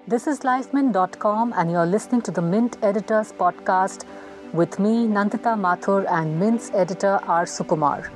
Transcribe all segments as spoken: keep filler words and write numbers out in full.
This is LifeMint dot com and you're listening to the Mint Editors Podcast with me, Nandita Mathur, and Mint's editor R. Sukumar.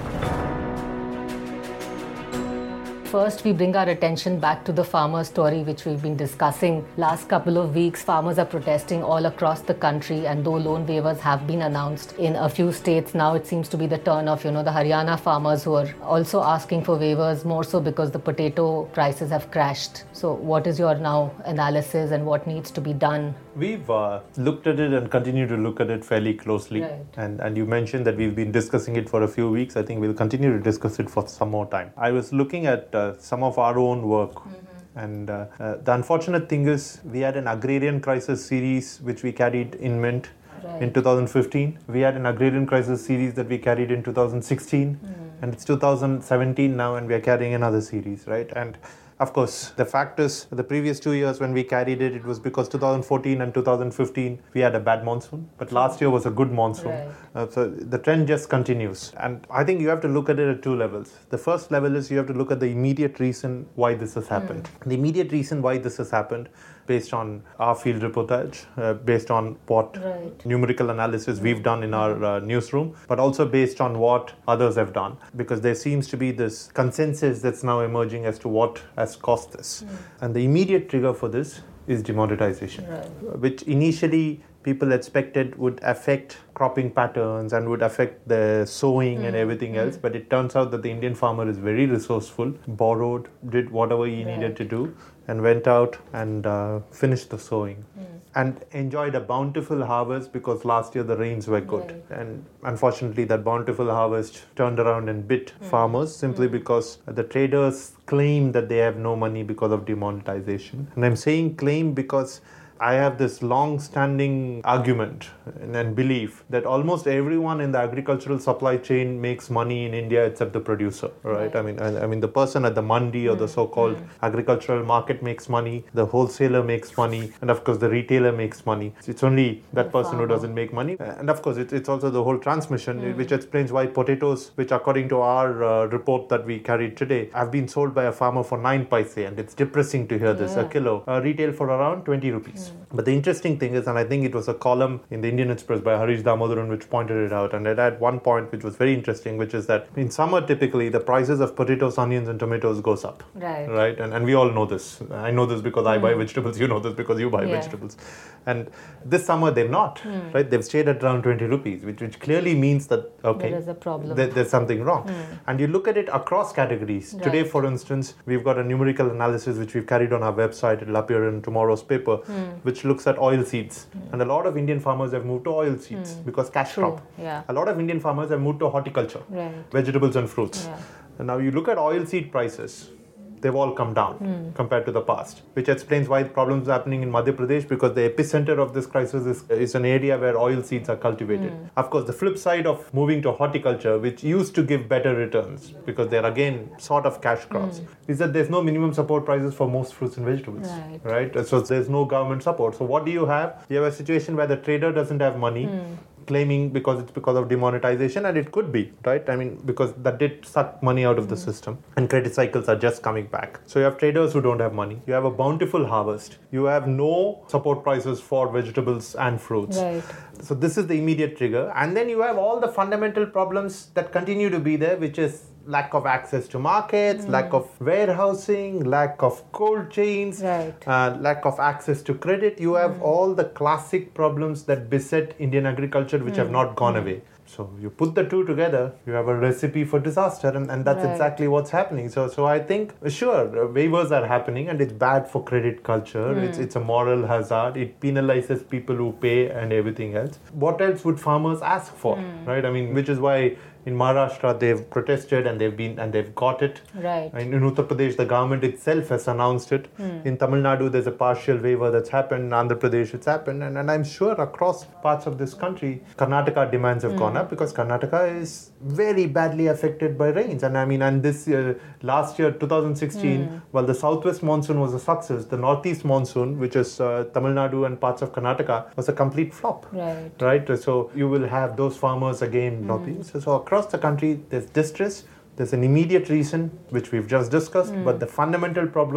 First, we bring our attention back to the farmer story, which we've been discussing. Last couple of weeks, farmers are protesting all across the country, and though loan waivers have been announced in a few states, now it seems to be the turn of, you know, the Haryana farmers who are also asking for waivers, more so because the potato prices have crashed. So what is your now analysis and what needs to be done? We've uh, looked at it and continue to look at it fairly closely. Right. And and you mentioned that we've been discussing it for a few weeks. I think we'll continue to discuss it for some more time. I was looking at uh, some of our own work. Mm-hmm. And uh, uh, the unfortunate thing is we had an agrarian crisis series which we carried in Mint right. in two thousand fifteen. We had an agrarian crisis series that we carried in two thousand sixteen. Mm. And it's two thousand seventeen now and we are carrying another series, right? And of course, the fact is, the previous two years when we carried it, it was because two thousand fourteen and two thousand fifteen, we had a bad monsoon. But last year was a good monsoon. Right. Uh, so the trend just continues. And I think you have to look at it at two levels. The first level is you have to look at the immediate reason why this has happened. Mm. The immediate reason why this has happened, based on our field reportage, uh, based on what right. numerical analysis we've done in our uh, newsroom, but also based on what others have done. Because there seems to be this consensus that's now emerging as to what has caused this. Mm. And the immediate trigger for this is demonetization, right. which initially people expected would affect cropping patterns and would affect the sowing mm. and everything mm. else. But it turns out that the Indian farmer is very resourceful, borrowed, did whatever he right. needed to do, and went out and uh, finished the sowing. Mm. And enjoyed a bountiful harvest because last year the rains were good. Right. And unfortunately that bountiful harvest turned around and bit mm. farmers simply mm. because the traders claim that they have no money because of demonetization. And I'm saying claim because I have this long-standing argument and belief that almost everyone in the agricultural supply chain makes money in India except the producer, right? right. I mean, I, I mean, the person at the mandi or mm. the so-called mm. agricultural market makes money, the wholesaler makes money, and of course the retailer makes money. It's only that the person farmer. who doesn't make money. And of course, it, it's also the whole transmission, mm. which explains why potatoes, which according to our uh, report that we carried today, have been sold by a farmer for nine paise, and it's depressing to hear this, yeah. a kilo, uh, retail for around twenty rupees. Mm. But the interesting thing is, and I think it was a column in the Indian Express by Harish Damodaran which pointed it out, and it had one point which was very interesting, which is that in summer typically the prices of potatoes, onions and tomatoes goes up. Right. Right. And, and we all know this. I know this because mm. I buy vegetables. You know this because you buy yeah. vegetables. And this summer they're not. Mm. Right. They've stayed at around twenty rupees, which, which clearly means that, okay, there is a problem. There, there's something wrong. Mm. And you look at it across categories. Right. Today, for instance, we've got a numerical analysis which we've carried on our website. It'll appear in tomorrow's paper, mm. which looks at oil seeds. Mm. And a lot of Indian farmers have moved to oil seeds mm. because cash True. crop. Yeah. A lot of Indian farmers have moved to horticulture, right. vegetables and fruits. Yeah. And now you look at oil seed prices, they've all come down mm. compared to the past, which explains why the problems are happening in Madhya Pradesh, because the epicenter of this crisis is, is an area where oil seeds are cultivated. Mm. Of course, the flip side of moving to horticulture, which used to give better returns, because they're again sort of cash crops, mm. is that there's no minimum support prices for most fruits and vegetables. Right. right? So there's no government support. So what do you have? You have a situation where the trader doesn't have money, mm. claiming because it's because of demonetization, and it could be, right? I mean, because that did suck money out of the mm. system, and credit cycles are just coming back. So you have traders who don't have money. You have a bountiful harvest. You have no support prices for vegetables and fruits. Right. So this is the immediate trigger. And then you have all the fundamental problems that continue to be there, which is lack of access to markets, mm. lack of warehousing, lack of cold chains, right. uh, lack of access to credit. You have mm. all the classic problems that beset Indian agriculture, which mm. have not gone mm. away. So you put the two together, you have a recipe for disaster, and, and that's right. exactly what's happening. So so I think, sure, waivers are happening, and it's bad for credit culture. Mm. It's it's a moral hazard. It penalizes people who pay and everything else. What else would farmers ask for, mm. right? I mean, which is why in Maharashtra they've protested and they've been and they've got it. Right. And in Uttar Pradesh, the government itself has announced it. Mm. In Tamil Nadu, there's a partial waiver that's happened. In Andhra Pradesh, it's happened. And, and I'm sure across parts of this country, Karnataka demands have mm. gone up, because Karnataka is very badly affected by rains. And I mean, and this year, last year, two thousand sixteen, mm. while the southwest monsoon was a success, the northeast monsoon, which is uh, Tamil Nadu and parts of Karnataka, was a complete flop. Right. Right. So you will have those farmers again, mm. northeast. So, so across the country, there's distress. There's an immediate reason, which we've just discussed, mm. but the fundamental problems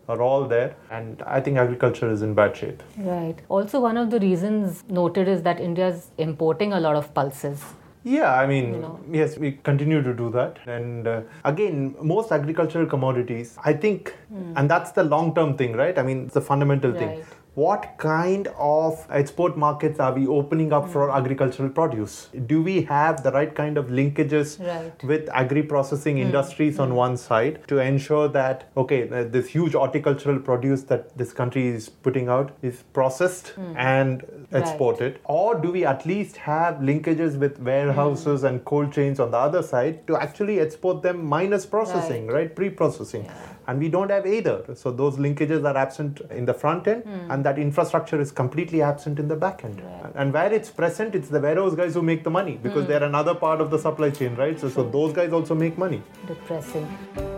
are all there. And I think agriculture is in bad shape. Right. Also, one of the reasons noted is that India is importing a lot of pulses. Yeah, I mean, You know. yes, we continue to do that. And uh, again, most agricultural commodities, I think, and that's the long-term thing, right? I mean, it's the fundamental thing. Right. What kind of export markets are we opening up for agricultural produce? Do we have the right kind of linkages Right. with agri-processing industries on one side to ensure that, okay, uh, this huge horticultural produce that this country is putting out is processed and exported? Or do we at least have linkages with warehouses and cold chains on the other side to actually export them minus processing, right? Pre-processing. Yeah. And we don't have either. So those linkages are absent in the front end, and that infrastructure is completely absent in the back end. Right. And where it's present, it's the warehouse guys who make the money, because they're another part of the supply chain, right? So, so those guys also make money. Depressing.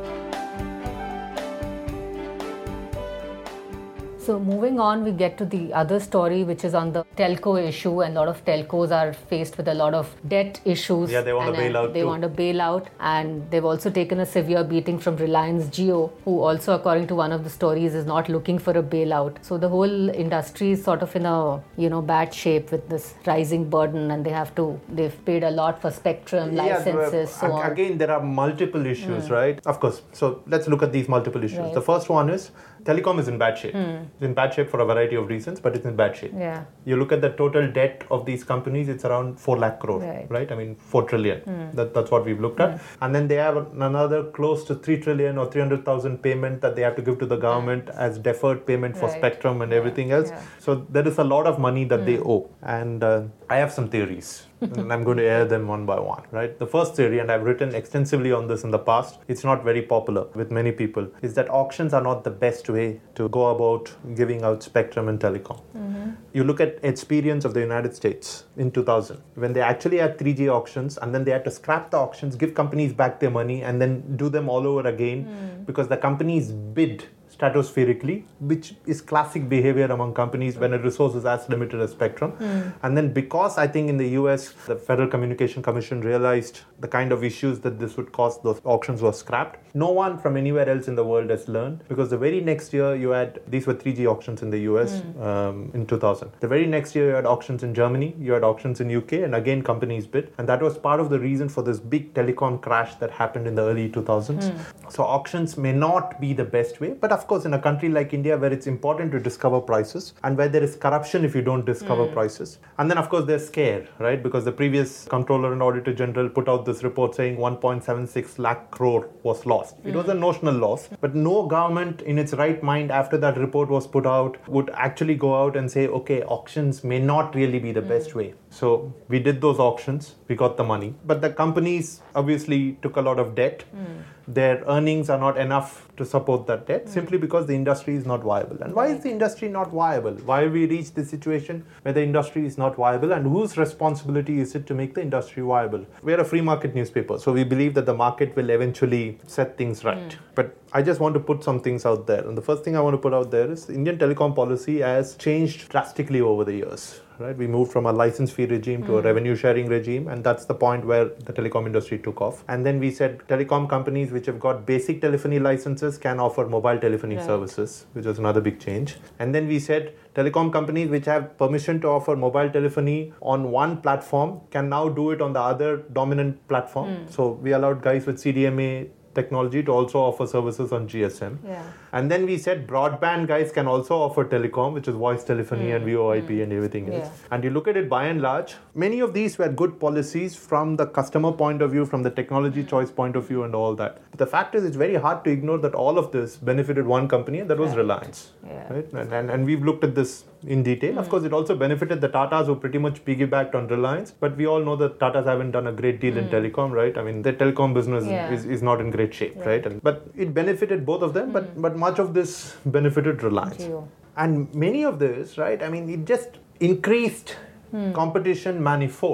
So moving on, we get to the other story, which is on the telco issue, and a lot of telcos are faced with a lot of debt issues. Yeah, they want and, to bail uh, out They too. want to bail out, and they've also taken a severe beating from Reliance Jio, who also, according to one of the stories, is not looking for a bailout. So the whole industry is sort of in a you know bad shape with this rising burden, and they have to they've paid a lot for spectrum licenses, Yeah, so ag- on. again, there are multiple issues, right? Of course. So let's look at these multiple issues. Right. The first one is telecom is in bad shape. It's in bad shape for a variety of reasons, but it's in bad shape. Yeah. You look at the total debt of these companies, it's around four lakh crore, Right. right? I mean, four trillion. That, that's what we've looked at. And then they have another close to three trillion or three hundred thousand payment that they have to give to the government as deferred payment for Right. spectrum and everything else. Yeah. So there is a lot of money that they owe. And uh, I have some theories. And I'm going to air them one by one, right? The first theory, and I've written extensively on this in the past, it's not very popular with many people, is that auctions are not the best way to go about giving out spectrum and telecom. You look at experience of the United States in two thousand, when they actually had three G auctions, and then they had to scrap the auctions, give companies back their money, and then do them all over again because the companies bid stratospherically, which is classic behavior among companies when a resource is as limited as spectrum. And then because I think in the U S, the Federal Communication Commission realized the kind of issues that this would cause, those auctions were scrapped. No one from anywhere else in the world has learned, because the very next year you had, these were three G auctions in the U S um, in two thousand. The very next year you had auctions in Germany, you had auctions in U K, and again companies bid. And that was part of the reason for this big telecom crash that happened in the early two thousands. So auctions may not be the best way, but of course in a country like India where it's important to discover prices and where there is corruption if you don't discover prices. And then of course they're scared, right? Because the previous Comptroller and Auditor General put out this report saying one point seven six lakh crore was lost. It was a notional loss, but no government in its right mind after that report was put out would actually go out and say, okay, auctions may not really be the best way. So we did those auctions, we got the money, but the companies obviously took a lot of debt. Their earnings are not enough to support that debt simply because the industry is not viable. And why is the industry not viable? Why have we reached this situation where the industry is not viable, and whose responsibility is it to make the industry viable? We're a free market newspaper, so we believe that the market will eventually set things right. But I just want to put some things out there. And the first thing I want to put out there is the Indian telecom policy has changed drastically over the years. Right? We moved from a license fee regime to a revenue sharing regime, and that's the point where the telecom industry took off. And then we said telecom companies which have got basic telephony licenses can offer mobile telephony Right. services, which was another big change. And then we said telecom companies which have permission to offer mobile telephony on one platform can now do it on the other dominant platform. So we allowed guys with C D M A technology to also offer services on G S M. Yeah. And then we said broadband guys can also offer telecom, which is voice telephony and V O I P and everything else. Yeah. And you look at it by and large, many of these were good policies from the customer point of view, from the technology choice point of view and all that. But the fact is, it's very hard to ignore that all of this benefited one company, and that was Right. Reliance. Yeah. Right? And, and, and we've looked at this in detail. Of course, it also benefited the Tatas, who pretty much piggybacked on Reliance. But we all know that Tatas haven't done a great deal in telecom, right? I mean, the telecom business Yeah. is, is not in great shape, right? And, but it benefited both of them, but, but much of this benefited Reliance. Jio. And many of this, right, I mean, it just increased competition manifold.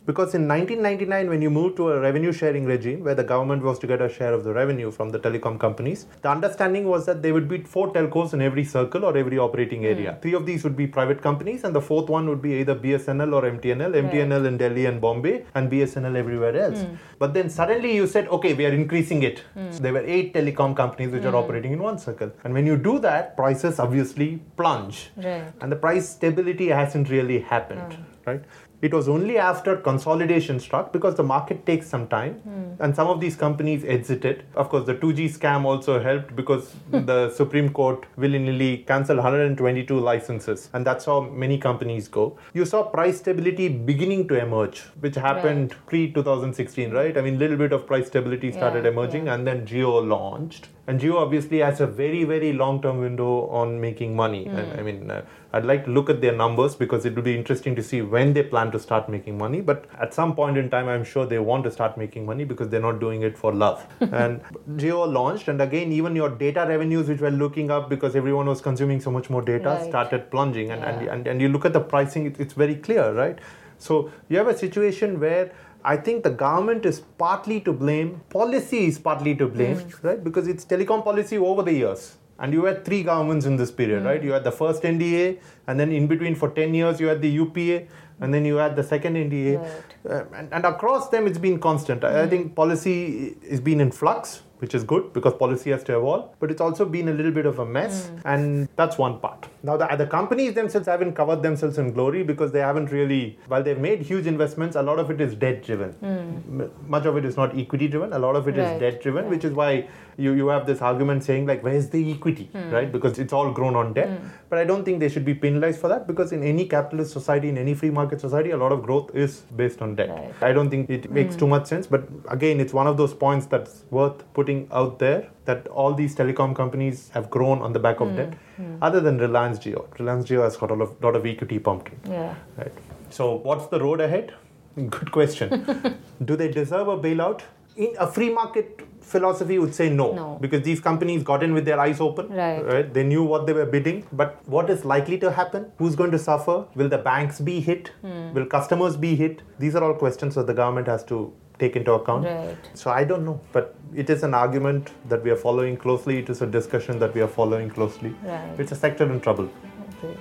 Because in nineteen ninety-nine, when you moved to a revenue sharing regime where the government was to get a share of the revenue from the telecom companies, the understanding was that there would be four telcos in every circle or every operating area. Mm. Three of these would be private companies, and the fourth one would be either B S N L or M T N L, M T N L right. in Delhi and Bombay, and B S N L everywhere else. Mm. But then suddenly you said, okay, we are increasing it. Mm. So there were eight telecom companies which mm. are operating in one circle. And when you do that, prices obviously plunge. Right. And the price stability hasn't really happened, mm. right? It was only after consolidation struck, because the market takes some time mm. and some of these companies exited. Of course, the two G scam also helped, because the Supreme Court willy-nilly cancelled one hundred twenty-two licenses, and that's how many companies go. You saw price stability beginning to emerge, which happened right. pre twenty sixteen, right? I mean, a little bit of price stability started yeah, emerging yeah. and then Jio launched. And Jio obviously has a very, very long-term window on making money. Mm. And, I mean, uh, I'd like to look at their numbers, because it will be interesting to see when they plan to start making money. But at some point in time, I'm sure they want to start making money, because they're not doing it for love. And Jio launched, and again, even your data revenues, which were looking up because everyone was consuming so much more data, right. started plunging. And, yeah. and, and, and you look at the pricing, it, it's very clear, right? So you have a situation where I think the government is partly to blame, policy is partly to blame, mm. right? Because it's telecom policy over the years. And you had three governments in this period, mm. right? You had the first N D A, and then in between for ten years, you had the U P A, and then you had the second N D A. Right. Uh, and, and across them, it's been constant. Mm. I think policy has been in flux, which is good, because policy has to evolve, but it's also been a little bit of a mess, mm. and that's one part. Now, the, the companies themselves haven't covered themselves in glory, because they haven't really, while they've made huge investments, a lot of it is debt-driven. Mm. M- much of it is not equity-driven, a lot of it right. is debt-driven, right. which is why you, you have this argument saying, like, where's the equity, mm. right? Because it's all grown on debt. Mm. But I don't think they should be penalized for that, because in any capitalist society, in any free market society, a lot of growth is based on debt. Right. I don't think it makes mm. too much sense, but again, it's one of those points that's worth putting out there, that all these telecom companies have grown on the back of mm. debt, mm. other than Reliance Jio. Reliance Jio has got a lot of, lot of equity pumped in. Yeah. Right. So what's the road ahead? Good question. Do they deserve a bailout? In a free market philosophy would say no, no, because these companies got in with their eyes open, right. right? They knew what they were bidding. But what is likely to happen? Who's going to suffer? Will the banks be hit? Mm. Will customers be hit? These are all questions that the government has to take into account. Right. So I don't know, but it is an argument that we are following closely. It is a discussion that we are following closely. Right. It's a sector in trouble. Great.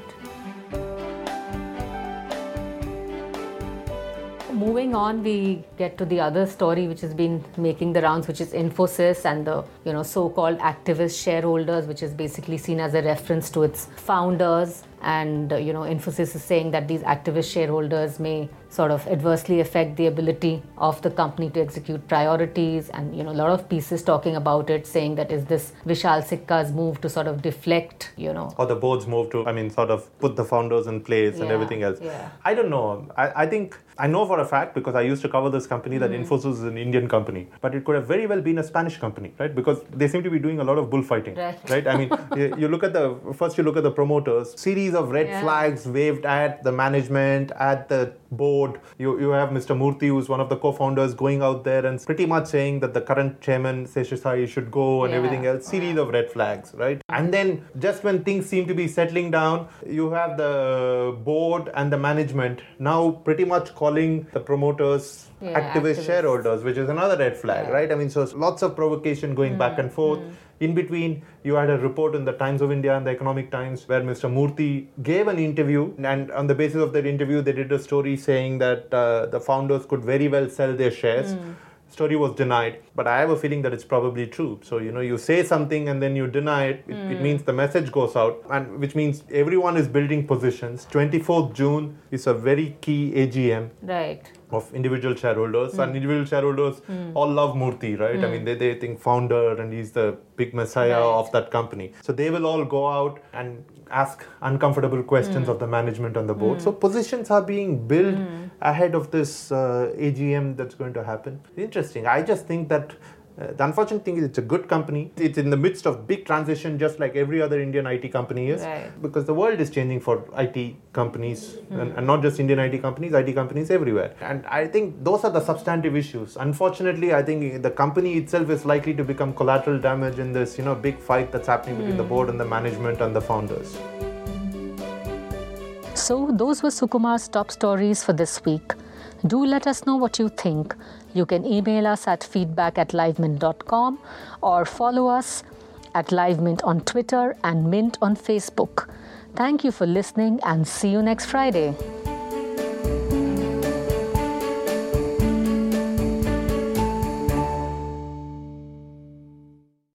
Moving on, we get to the other story which has been making the rounds, which is Infosys and the you know so-called activist shareholders, which is basically seen as a reference to its founders. And, uh, you know, Infosys is saying that these activist shareholders may sort of adversely affect the ability of the company to execute priorities. And, you know, a lot of pieces talking about it, saying that is this Vishal Sikka's move to sort of deflect, you know. Or the board's move to, I mean, sort of put the founders in place yeah, and everything else. Yeah. I don't know. I, I think, I know for a fact, because I used to cover this company, that mm. Infosys is an Indian company. But it could have very well been a Spanish company, right? Because they seem to be doing a lot of bullfighting, right? right? I mean, you, you look at the, first you look at the promoters, series of red yeah. flags waved at the management, at the board. You you have Mister Murthy, who's one of the co-founders, going out there and pretty much saying that the current chairman, Seshasai, should go and yeah. everything else. Series yeah. of red flags, right? And then just when things seem to be settling down, you have the board and the management now pretty much calling the promoters yeah, activist activists. shareholders, which is another red flag, yeah. right? I mean, so lots of provocation going mm, back and forth. Mm. In between, you had a report in the Times of India and the Economic Times where Mister Murthy gave an interview, and on the basis of that interview, they did a story saying that uh, the founders could very well sell their shares. Mm. Story was denied, but I have a feeling that it's probably true. So, you know, you say something and then you deny it, it, mm. it means the message goes out, and which means everyone is building positions. twenty-fourth June is a very key A G M. Right. Of individual shareholders, mm. and individual shareholders mm. all love Murthy, right? Mm. I mean, they, they think founder and he's the big messiah right. of that company. So they will all go out and ask uncomfortable questions mm. of the management on the board. Mm. So positions are being built mm. ahead of this uh, A G M that's going to happen. Interesting. I just think that Uh, the unfortunate thing is it's a good company. It's in the midst of big transition, just like every other Indian I T company is. Right. Because the world is changing for I T companies, mm. and, and not just Indian I T companies, I T companies everywhere. And I think those are the substantive issues. Unfortunately, I think the company itself is likely to become collateral damage in this, you know, big fight that's happening mm. between the board and the management and the founders. So those were Sukumar's top stories for this week. Do let us know what you think. You can email us at feedback at livemint dot com or follow us at livemint on Twitter and Mint on Facebook. Thank you for listening and see you next Friday.